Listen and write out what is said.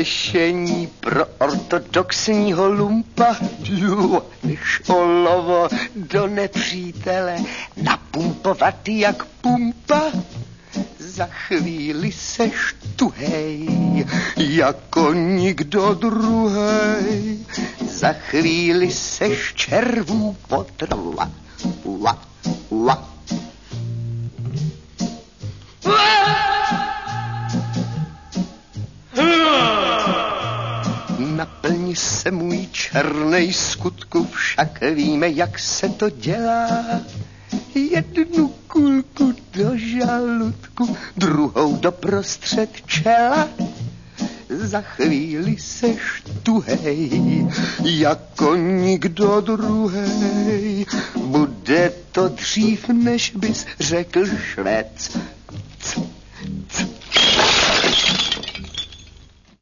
řešení pro ortodoxního lumpa, než olovo do nepřítele napumpovat jak pumpa. Za chvíli seš tuhej, jako nikdo druhej. Za chvíli seš červů potrva. Naplni se můj černej skutku, však víme, jak se to dělá. Jednu kulku do žaludku, druhou do prostřed čela. Za chvíli seš tuhej, jako nikdo druhej. Bude to dřív, než bys řekl švec.